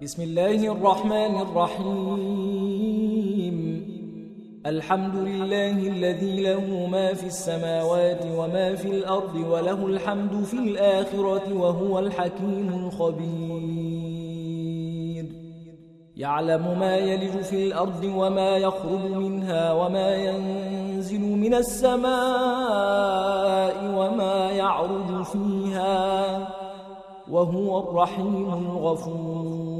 بسم الله الرحمن الرحيم. الحمد لله الذي له ما في السماوات وما في الأرض وله الحمد في الآخرة وهو الحكيم الخبير. يعلم ما يلج في الأرض وما يخرج منها وما ينزل من السماء وما يعرج فيها وهو الرحيم الغفور.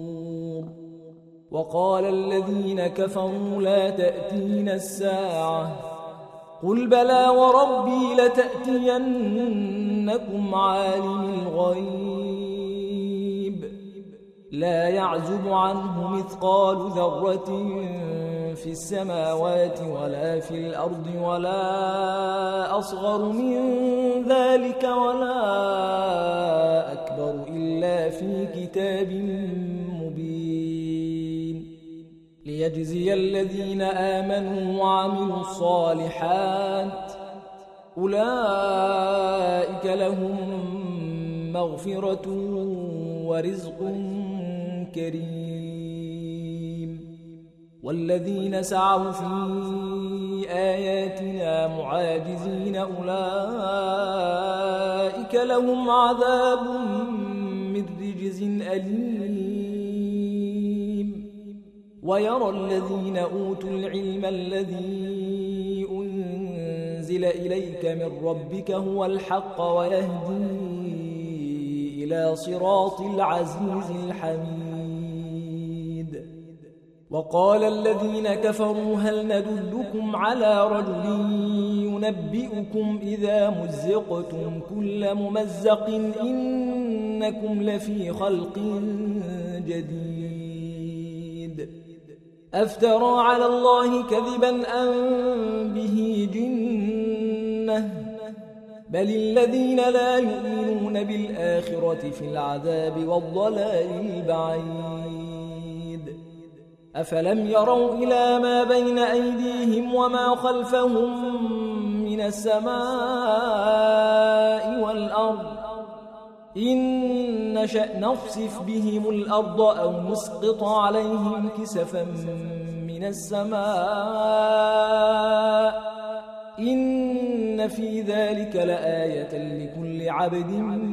وقال الذين كفروا لا تأتينا الساعة قل بلى وربي لتأتينكم عالم الغيب لا يعزب عنه مثقال ذرة في السماوات ولا في الأرض ولا أصغر من ذلك ولا أكبر إلا في كتاب مبين ليجزي الذين آمنوا وعملوا الصالحات أولئك لهم مغفرة ورزق كريم. والذين سعوا في آياتنا معاجزين أولئك لهم عذاب من رجز أليم. ويرى الذين أوتوا العلم الذي أنزل إليك من ربك هو الحق ويهدي إلى صراط العزيز الحميد. وقال الذين كفروا هل ندلكم على رجل ينبئكم إذا مزقتم كل ممزق إنكم لفي خلق جديد أفترى على الله كذبا أم به جنة بل الذين لا يؤمنون بالآخرة في العذاب والضلال البعيد. أفلم يروا إلى ما بين أيديهم وما خلفهم من السماء والأرض إن نشأ نخسف بهم الأرض أو نسقط عليهم كسفا من السماء إن في ذلك لآية لكل عبد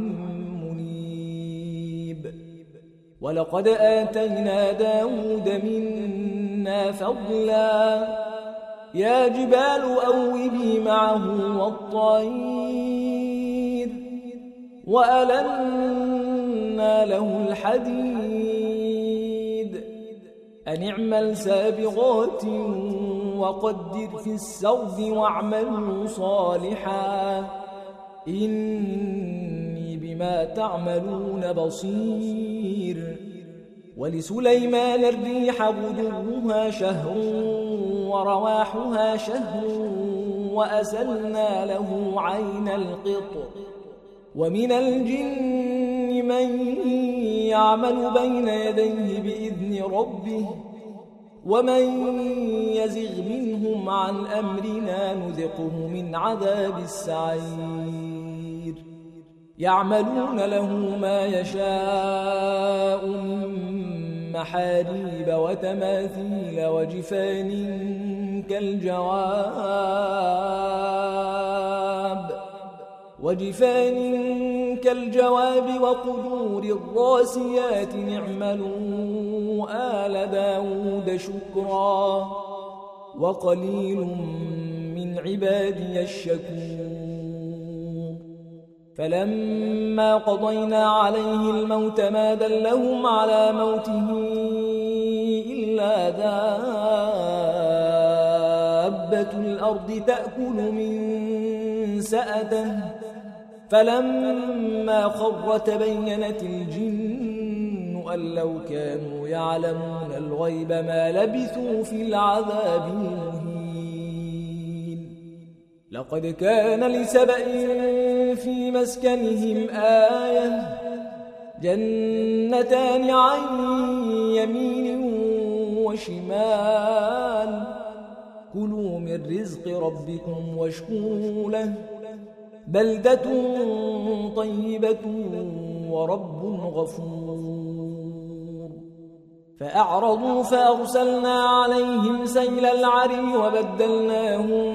منيب. ولقد آتينا داود منا فضلا يا جبال أوبي معه والطير وألنا له الحديد أن اعمل سابغات وقدر في السرد واعملوا صالحا إني بما تعملون بصير. ولسليمان الريح غدوها شهر ورواحها شهر وأسلنا له عين القطر ومن الجن من يعمل بين يديه بإذن ربه ومن يزغ منهم عن أمرنا نذقه من عذاب السعير. يعملون له ما يشاء من محاريب وتماثيل وجفان كالجواب وقدور الراسيات اعملوا آل داود شكرا وقليل من عبادي الشكور. فلما قضينا عليه الموت ما دلهم على موته إلا دابة الأرض تأكل من سأته فلما خر تبينت الجن أن لو كانوا يعلمون الغيب ما لبثوا في العذاب المهين. لقد كان لسبأ في مسكنهم آية جنتان عن يمين وشمال كلوا من رزق ربكم واشكروا له بلدة طيبة ورب غفور. فأعرضوا فأرسلنا عليهم سيل العرم وبدلناهم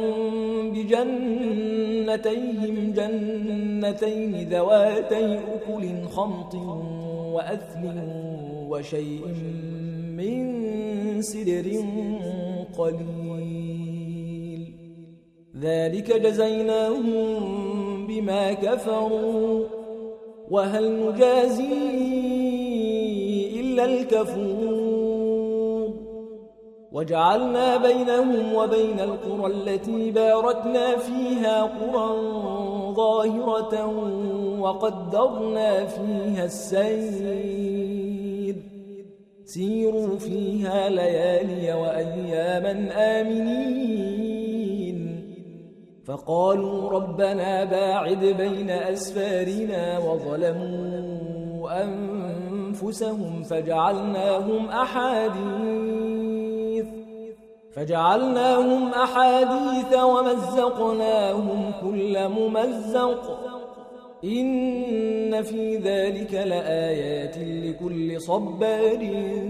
بجنتيهم جنتين ذواتي أكل خمط وأثل وشيء من سدر قليل ذلك جزيناهم بما كفروا وهل نجازي إلا الكفور وجعلنا بينهم وبين القرى التي باركنا فيها قرى ظاهرة وقدرنا فيها السير سيروا فيها ليالي وأياما آمنين فقالوا ربنا باعد بين أسفارنا وظلموا أنفسهم فجعلناهم أحاديث ومزقناهم كل ممزق إن في ذلك لآيات لكل صبار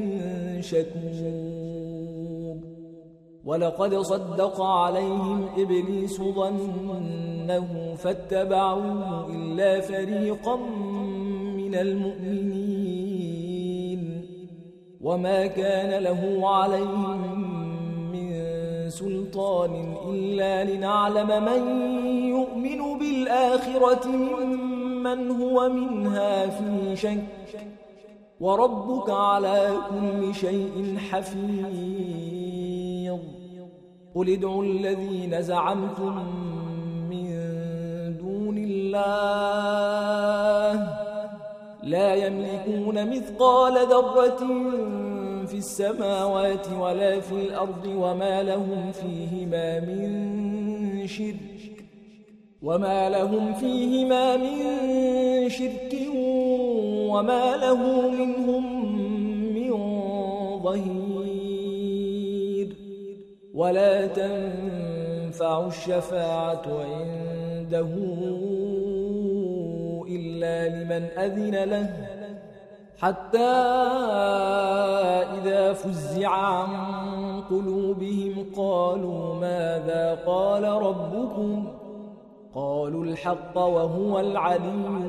شكور ولقد صدق عليهم إبليس ظنه فاتبعوه إلا فريقا من المؤمنين وما كان له عليهم من سلطان إلا لنعلم من يؤمن بالآخرة ممن هو منها في شك وربك على كل شيء حفيظ قل ادعوا الذين زعمتم من دون الله لا يملكون مثقال ذرة في السماوات ولا في الأرض وما لهم فيهما من شرك وما له منهم من ظهير ولا تنفع الشفاعة عنده إلا لمن أذن له حتى إذا فزع عن قلوبهم قالوا ماذا قال ربكم قالوا الحق وهو العلي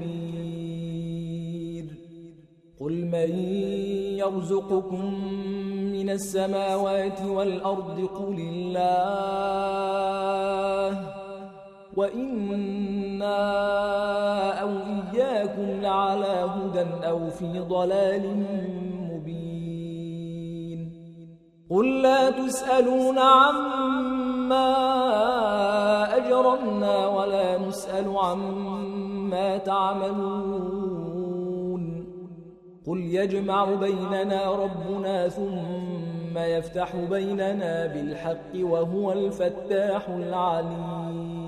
الكبير قل من يرزقكم من السماوات والأرض قل الله وإنا أو إياكم لعلى هدى أو في ضلال مبين قل لا تسألون عما أجرمنا ولا نسأل عما تعملون قل يجمع بيننا ربنا ثم يفتح بيننا بالحق وهو الفتاح العليم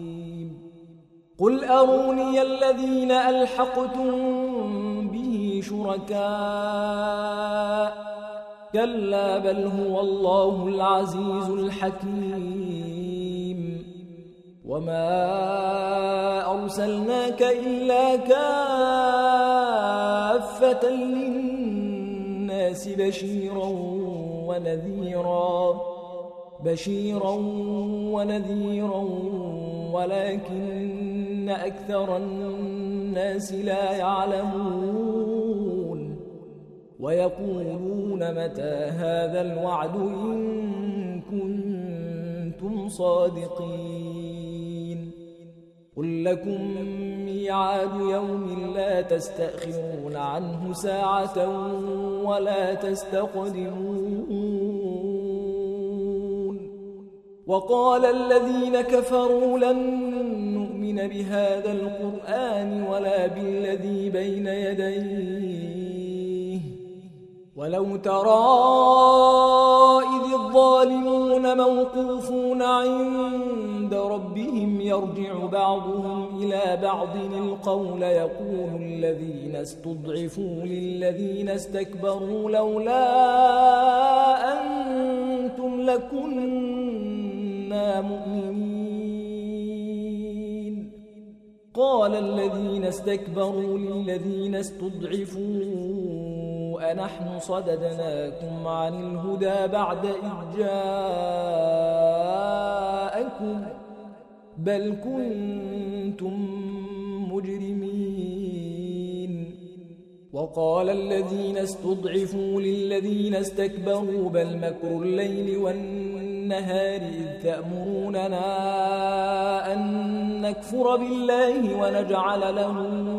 قل أروني الذين ألحقتم به شركاء كلا بل هو الله العزيز الحكيم وما أرسلناك إلا كافة للناس بشيرا ونذيرا ولكن أكثر الناس لا يعلمون ويقولون متى هذا الوعد إن كنتم صادقين قل لكم ميعاد يوم لا تستأخرون عنه ساعة ولا تستقدمون وقال الذين كفروا لن نؤمن بهذا القرآن ولا بالذي بين يديه ولو ترى إذ الظالمون موقوفون عند ربهم يرجع بعضهم إلى بعض القول يقول الذين استضعفوا للذين استكبروا لولا أنتم لكنا مؤمنين قال الذين استكبروا للذين استضعفوا أنحن صددناكم عن الهدى بعد إذ جاءكم بل كنتم مجرمين. وقال الذين استضعفوا للذين استكبروا بل مكر الليل والنهار إذ تأمروننا أن نكفر بالله ونجعل له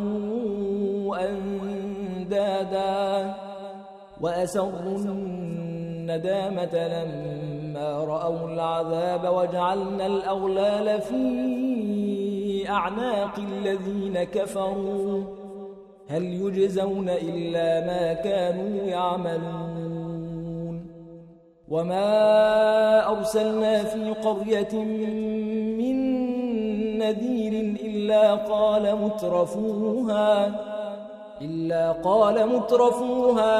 أندادا وأسروا الندامة لما رأوا العذاب وجعلنا الأغلال في أعناق الذين كفروا هل يجزون إلا ما كانوا يعملون. وما أرسلنا في قرية من نذير إلا قال مترفوها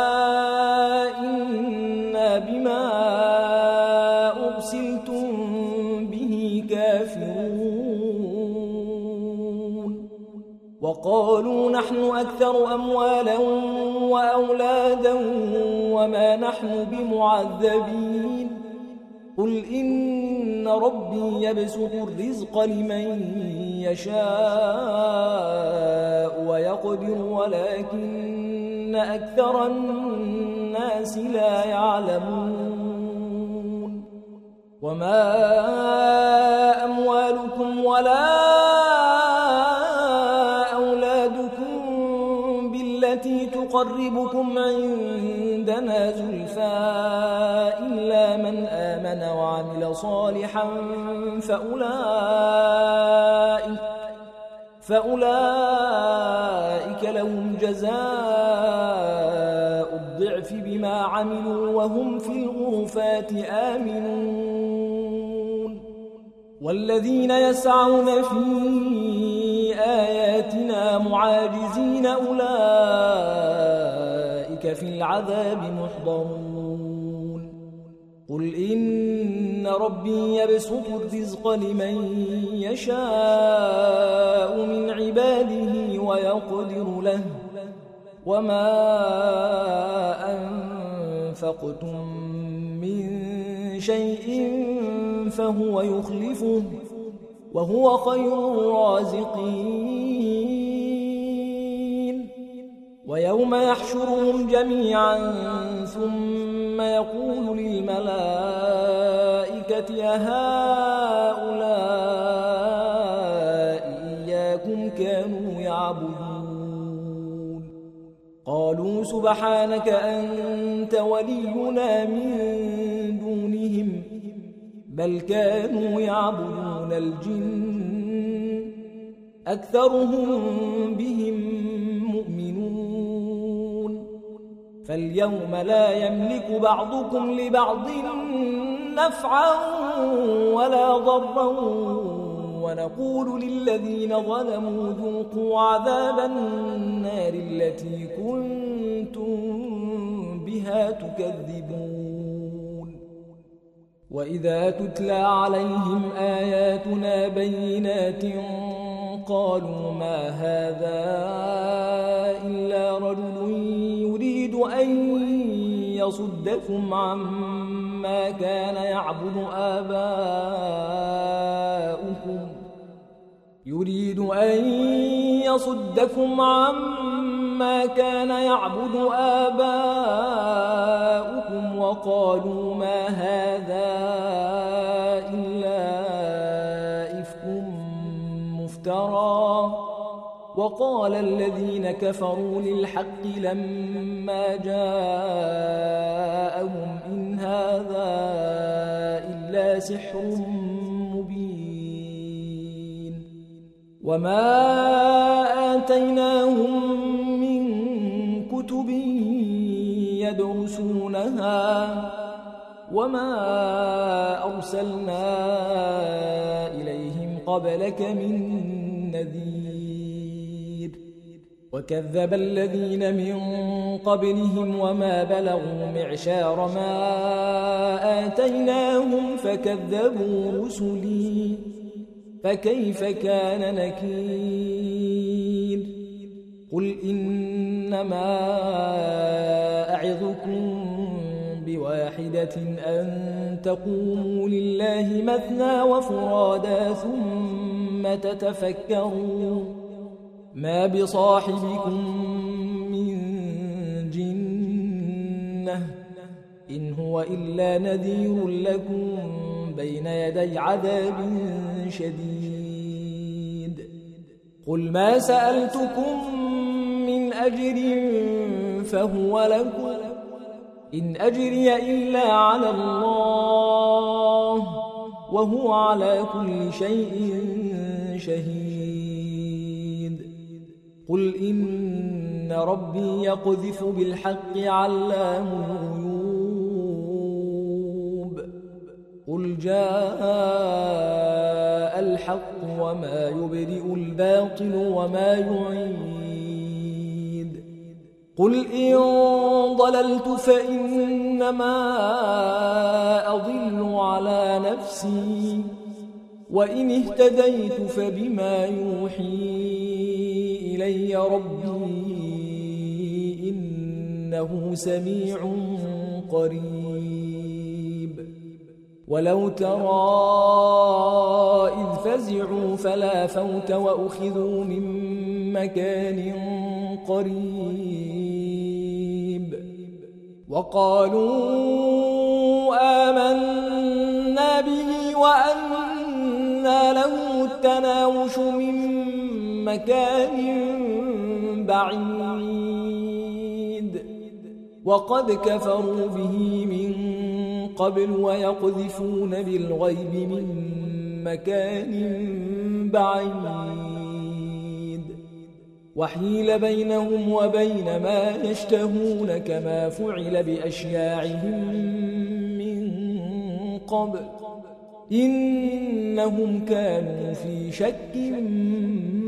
إنا بما أرسلتم به كافرون. وقالوا نحن أكثر أموالا وأولادا وما نحن بمعذبين قل إن ربي يبسط الرزق لمن يشاء ويقدر ولكن أكثر الناس لا يعلمون. وما أموالكم ولا أولادكم بالتي تقربكم عندنا زلفى إلا من آمن وعمل صالحا فأولئك لهم جزاء الضعف بما عملوا وهم في الغرفات آمنون. والذين يسعون في آياتنا معاجزين أولئك في العذاب محضرون. قل إن ربي يبسط الرزق لمن يشاء من عباده ويقدر له وما أنفقتم من شيء فهو يخلفه وهو خير الرازقين. ويوم يحشرهم جميعا ثم يقول للملائكة أهؤلاء إياكم كانوا يعبدون قالوا سبحانك أنت ولينا من دونهم بل كانوا يعبدون الجن أكثرهم بهم مؤمنون. فاليوم لا يملك بعضكم لبعض نفعا ولا ضرا ونقول للذين ظلموا ذوقوا عذاب النار التي كنتم بها تكذبون. وإذا تتلى عليهم آياتنا بينات قالوا ما هذا إلا رجل يريد أن يصدكم عما كان يعبد آباؤكم وقالوا ما هذا إلا إفك مفترى. وقال الذين كفروا للحق لما جاءهم إن هذا إلا سحر مبين. وما آتيناهم من كتب يدرسونها وما أرسلنا إليهم قبلك من نذير. وكذب الذين من قبلهم وما بلغوا معشار ما آتيناهم فكذبوا رسلي فكيف كان نكير. قل إنما أعظكم بواحدة أن تقوموا لله مثنى وفرادا ثم تتفكروا ما بصاحبكم من جنة إن هو إلا نذير لكم بين يدي عذاب شديد قل ما سألتكم من أجر فهو لكم إن أجري إلا على الله وهو على كل شيء شهيد قل إن ربي يقذف بالحق علام الغيوب قل جاء الحق وما يبدئ الباطل وما يعيد قل إن ضللت فإنما أضل على نفسي وإن اهتديت فبما يوحي إلي ربي إنه سميع قريب ولو ترى إذ فزعوا فلا فوت وأخذوا من مكان قريب وقالوا آمنا به وأنى لهم التناوش من مكان بعيد وقد كفروا به من قبل ويقذفون بالغيب من مكان بعيد وحيل بينهم وبين ما يشتهون كما فعل بأشياعهم من قبل إنهم كانوا في شك